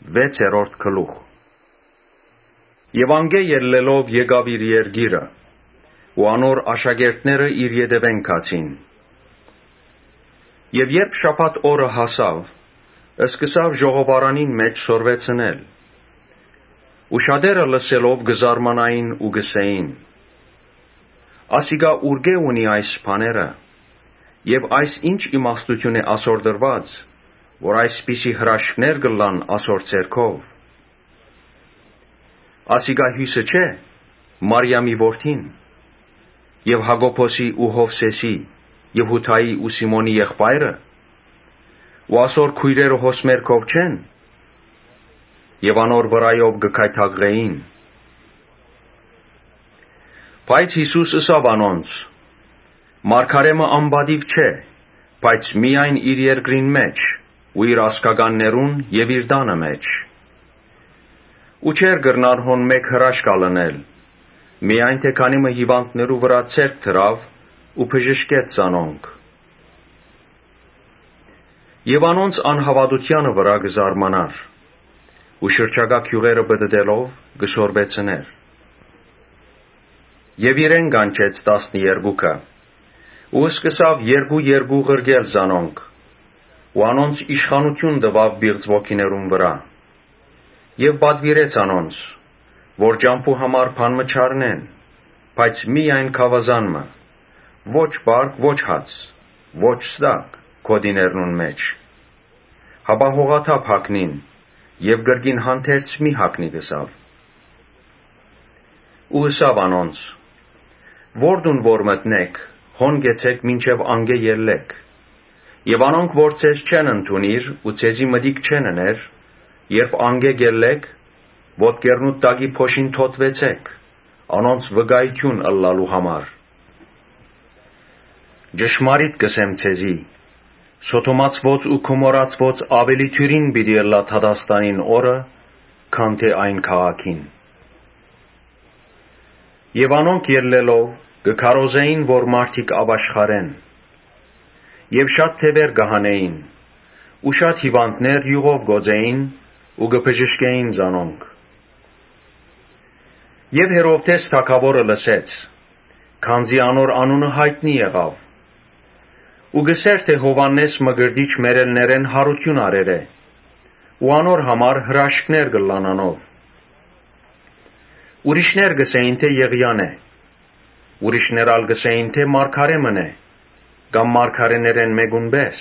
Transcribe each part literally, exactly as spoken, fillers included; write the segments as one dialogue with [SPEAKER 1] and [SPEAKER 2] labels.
[SPEAKER 1] վեցերորդ գլուխ։ Եվ անգե ելլելով եկավ իր երգիրը, ու անոր աշակերտները իր ետևեն կացին։ Եվ երբ շաբաթ օրը հասավ, սկսավ ժողովարանին մեջ սորվեցնել, ու շատերը լսելով գզարմանային ու գսեին. ասիգա ուրգե ունի այս բաները, եւ այս ինչ իմաստություն է ասոր դրված, որ այսպիսի հրաշքներ գլան ասոր ցերքով։ Ասիգա հյուսը չէ, Մարիամի որդին, եւ Հակոբոսի ու Հովսեսի, եւ Հութայի ու Սիմոնի եղբայրը, ու ասոր քույրերը հոսմերքով չեն, եւ անոր վրայով գքայթաղղեին։ Բայց Հիսուս ըսավ անոնց. Մարգարեմը անբադիվ չէ, բայց միայն իր երկրին մեջ, ու իր ասկականներուն եւ իր տանը մեջ։ Ու չեր գրնար հոն մեկ հրաշք ալնել, միայն թե քանի մը հիվանդներու վրա ցերկ դրավ ու բժշկեց զանոնք։ Եվ անոնց անհավատությանը վրա գզարմանար, ու շրջակա գյուղերը բդդելով գսորվեցներ։ Եվ իրեն կանչեց տասներկուքը, ու սկսավ երկու-երկու ղրգել զանոնք, ու անոնց իշխանություն տվավ բիղծ ոգիներուն վրա, եւ պատվիրեց անոնց, որ ճամփու համար բան մը չառնեն, բայց միայն գավազան մը, ոչ բարկ, ոչ հաց, ոչ ստակ քոդիներնուն մեջ, հապա հողաթափ հագնին, եւ գրգին հանդերձ մի հագնի գսավ։ Ու ըսավ անոնց. Որդուն որ մտնեք, հոն գեցեք մինչև անգե ելլեք, եւ անոնք որ ցեզ չեն ընդունիր ու ցեզի մտիկ չեն ըներ, երբ անգե գելլեք, ոտքերնուտ տակի փոշին թոթվեցեք, անոնց վգայություն ըլլալու համար։ Ճշմարիտ կսեմ ցեզի, Սոդոմացված ու Գոմորացված ավելի թյուրին պիտի ըլլա Թադաստանին օրը, քան թե այն քաղաքին։ Եվ անոնք ելլելով գքարոզեին, որ մարդիկ ապաշխարեն, եւ շատ թևեր գահանեին, ու շատ հիվանդներ յուղով գոծեին ու գբժշկեին զանոնք։ Եվ Հերովդես թագավորը լսեց, քանզի անոր անունը հայտնի եղավ, ու գսեր թե Հովաննես Մկրտիչ մերելներեն հարություն արեր է, ու անոր համար հրաշքներ գլան անով։ Ուրիշներ գսեին թե Եղիան է, ուրիշներ ալ գսեին թե մարգարեմն է, կամ մարգարեներեն մեկուն պես։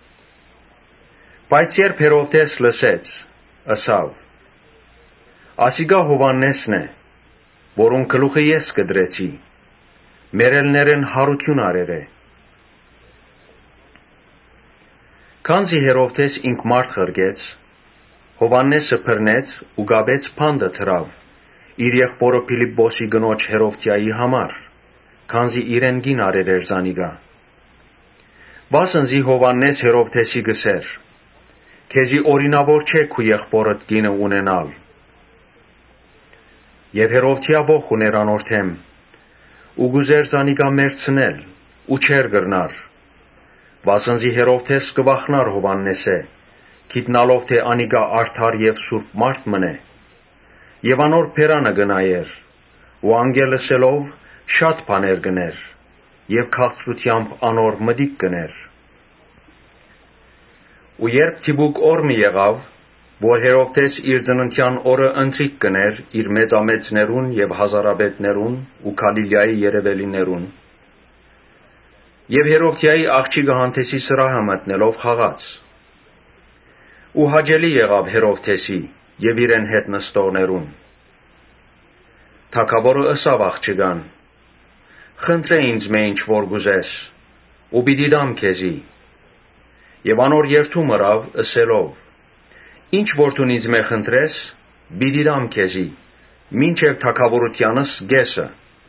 [SPEAKER 1] Բայց երբ Հերովդես լսեց, ըսավ. ասիգա Հովաննեսն է, որուն գլուխը ես կդրեցի, մերելներեն հարություն արեր է։ Քանզի Հերովդես ինք մարդ ղրգեց, Հովաննեսը բռնեց ու գաբեց փանդը թրավ, իր եղբորը Փիլիպպոսի գնոջ Հերովդիայի համար, քանզի իրեն գին արեր էր զանիգա։ Վասնզի Հովաննես Հերովդեսի գսեր. քեզի օրինավոր չէ քու եղբորդ գինը ունենալ։ Եվ Հերովդիա ոխ ուներ անոր թեմ, ու գուզեր զանիգա մերցնել, ու չեր գրնար, վասնզի Հերովդես կվախնար Հովաննեսե, գիտնալով թե անիգա արդար եւ սուրբ մարդ մնե, եւ անոր փերանը գնայեր, ու անգելսելով շատ բաներ գներ, եւ քաղցրությամբ անոր մտիկ գներ։ Ու երբ թիբուկ օր մի եղավ, որ Հերովդես իր ծննդյան օրը ընթրիք կներ իր մեծամեծներուն եւ հազարապետներուն ու Գալիլեայի երևելիներուն, եւ Հերովդիայի աղջիկը Հանթեսի սրահը մտնելով խաղաց։ Ու հաճելի եղավ Հերովդեսի եւ իրեն հետ նստողներուն։ Թագավորը ըսավ աղջիկան. խնդրե ինձ մե ինչ որ գուզես, ու պիտի դամ քեզի։ Եվ անոր երթում ըրավ ըսելով. ինչ որ դու ինձ մե խնդրես, պիտի դամ քեզի, մինչև թագավորությանս գեսը։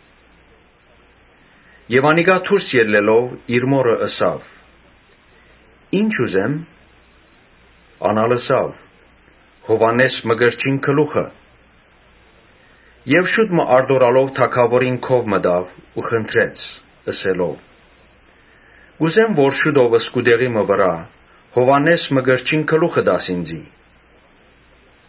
[SPEAKER 1] Եվ անիգա դուրս ելլելով իր մորը ըսավ. ինչ ուզեմ։ Անալ ըսավ. Հովաննես Մկրտչին գլուխը։ Եվ շուտ մը արտորալով թագավորին քով մտավ ու խնդրեց, ըսելով. Գուզեմ, որ շուտով սկուդերի մը վրա Հովաննես Մկրտչին գլուխը դաս ինձի։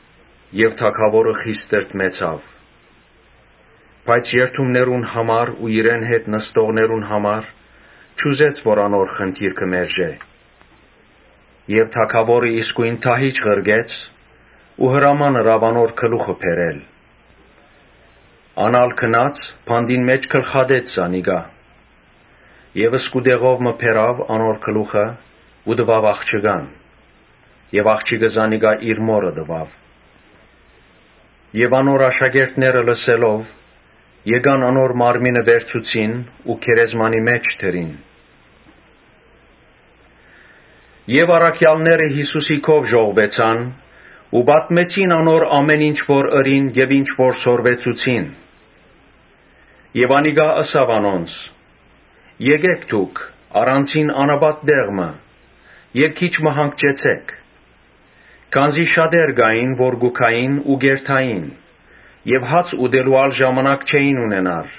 [SPEAKER 1] եւ թագավորը խիստ տրտմեցավ։ Բայց երթումներուն համար ու իրեն հետ նստողներուն համար չուզեց, որ անոր խնդիրքը մերժե։ Եվ թագավորը իսկույն թահիճ ղրգեց ու հրամանը ռավանոր գլուխը բերել։ Անալ քնած փանդին մեջ գլխադեց զանիգա։ Եվ սկուդեղով մը բերավ անոր գլուխը ու դվավ աղջկան։ Եվ աղջիկը զանիգա իր մորը դվավ։ Եվ անոր աշակերտները լսելով եկան անոր մարմինը վերցուցին ու քերեզմանի մեջ դրին։ Եվ առաքյալները Հիսուսի քով ժողվեցան ու պատմեցին անոր ամեն ինչ որ ըրին եւ ինչ որ սորվեցուցին։ Եվ անիգա ըսավ անոնց. «Եկեք դուք առանցին անաբատ դեղմը եւ քիչ մը հանգչեցեք, քանզի շատեր գային, որ գուքային ու գերթային եւ հաց ուտելու ալ ժամանակ չէին ունենար»։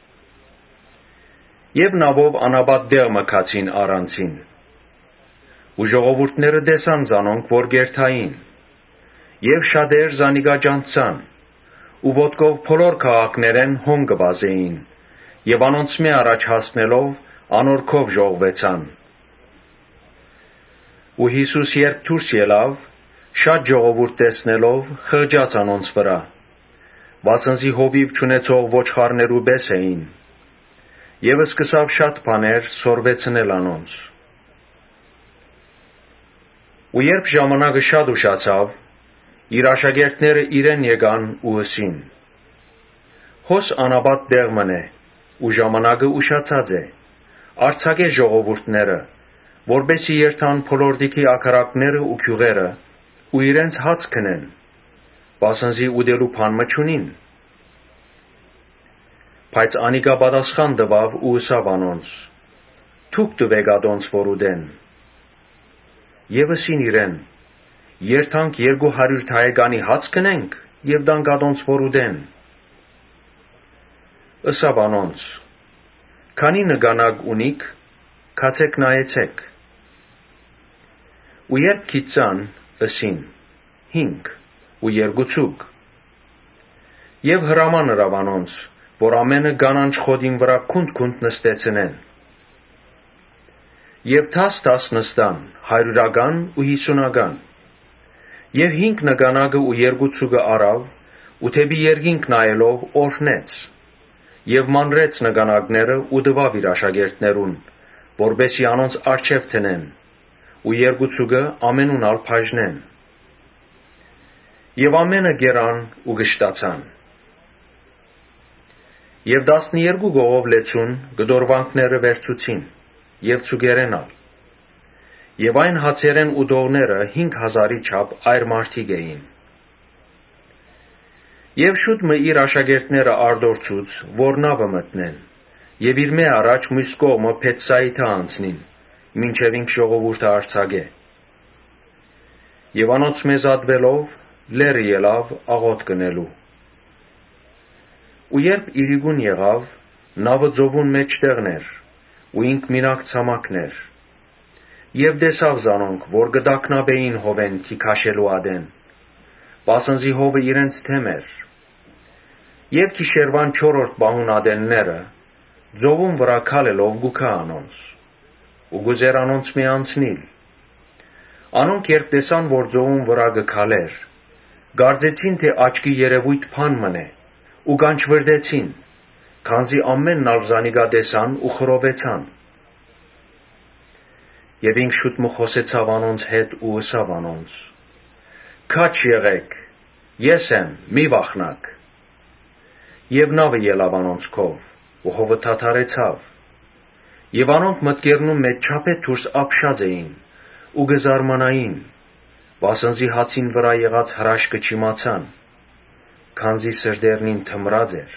[SPEAKER 1] Եվ նավով անաբատ դեղմը քացին առանցին։ Ու ժողովուրդները տեսան զանոնք, որ գերթային, եւ շատեր զանիգա ջանցան, ու ոտքով բոլոր քաղաքներեն հոն կվազեին, եւ անոնցմե առաջ հասնելով անոր քով ժողվեցան։ Ու Հիսուս երբ դուրս ելավ, շատ ժողովուրդ տեսնելով խղճաց անոնց վրա, վասնզի հովիվ չունեցող ոչխարներու պես էին, եւ սկսավ շատ բաներ սորվեցնել անոնց։ Ու երբ ժամանակը շատ ուշացավ, իր աշակերտները իրեն եկան ու ըսին. «Հոս անաբատ դեղմն է, ու ժամանակը ուշացած է, արձակե ժողովուրդները, որբեսի երթան փոլորդիկի ագարակները ու գյուղերը ու իրենց հաց քնեն, վասնզի ուտելու բան մը չունին»։ Բայց անիգա պատասխան տվավ ու ըսավ անոնց. «Դուք տվեք ատոնց որ ուտեն»։ Եվ ըսին իրեն. «Երթանք երկու հարյուր թայեկանի հաց քնենք եւ տանք ատոնց որ ուտեն»։ Ըսավ անոնց. «Քանի նգանակ ունիք, քացեք նայեցեք»։ Ու երբ գիտցան, ըսին. «Հինգ ու երկու ցուկ»։ Եվ հրաման ըրավ անոնց, որ ամենը կանանչ խոտին վրա քունդ-քունդ նստեցնեն։ Եվ դաս-դաս նստան, հարյուրական ու հիսունական։ Եվ հինգ նգանակը ու երկու ցուկը առավ ու թեպի երկինք նայելով օրհնեց, եւ մանրեց նգանակները ու տվավ իր աշակերտներուն, որբեսի անոնց առջև դնեն, ու երկու ցուկը ամենուն ալ բաժնեն։ Եվ ամենը գերան ու գշտացան։ Եվ տասներկու գողով լեցուն գդորվանքները վերցուցին, եւ ցուկերեն ալ։ Եվ այն հացերեն ուտողները հինգ հազարի չափ այր մարդիկ էին։ Եվ շուտ մը իր աշակերտները արտորցուց, որ նավը մտնեն, եւ իր մե առաջ մյուս կողմը Փեթսայիթա անցնին, մինչև ինք ժողովուրդը արձակե։ Եվ անոնց մեզ ատվելով լերը ելավ աղոտ կնելու։ Ու երբ իրիկուն եղավ, նավը ծովուն մեջտեղներ, ու ինք մինակ ցամաքներ։ Եվ տեսավ զանոնք, որ գտակնաբեին հովեն թիքաշելու ադեն, վասնզի հովը իրենց թեմ էր։ Եվ գիշերվան չորրորդ պահուն ադենները ծովուն վրա քալելով գուքա անոնց, ու գուզեր անոնց մի անցնիլ։ Անոնք երբ տեսան, որ ծովուն վրա գքալեր, գարձեցին, թե աչքի երևույթ բան մնե, ու կանչվրդեցին, քանզի ամենն ալ զանիգա տեսան ու խռովեցան։ Եվ ինք շուտ մը խոսեցավ անոնց հետ ու ըսավ անոնց. «Քաջ եղեք, ես եմ, մի վախնաք»։ Եվ նավը ելավ անոնց քով, ու հովը թաթարեցավ։ Եվ անոնք մտքերնում մեջ չափե դուրս ապշած էին, ու գզարմանային, վասնզի հացին վրա եղած հրաշքը չիմացան, քանզի սրտերնին թմրած էր։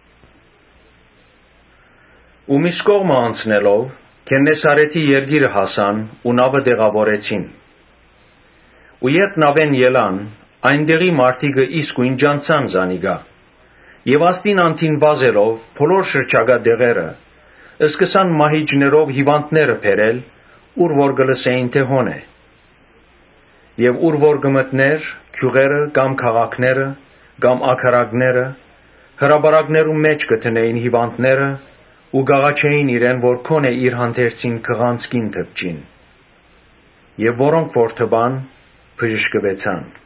[SPEAKER 1] Ու մյուս կողմը անցնելով, Գեննեսարեթի երկիրը հասան ու նավը տեղավորեցին։ Ու երբ նավեն ելան, այնտեղի մարդիկը իսկույն ջանցան զանիգա, եւ աստին անթին վազելով բոլոր շրջակա դեղերը, սկսան մահիճներով հիվանդները բերել, ուր որ գլսեին թե հոն է։ Եվ ուր որ գմտներ, գյուղերը կամ քաղաքները կամ աքարակները հրաբարակներում մեջ կտնեին հիվանդները ու գաղաչեին իրեն, որ քոնե իր հանդերձին քղանցքին թպչին, եւ որոնք որ թբան բժշկվեցան։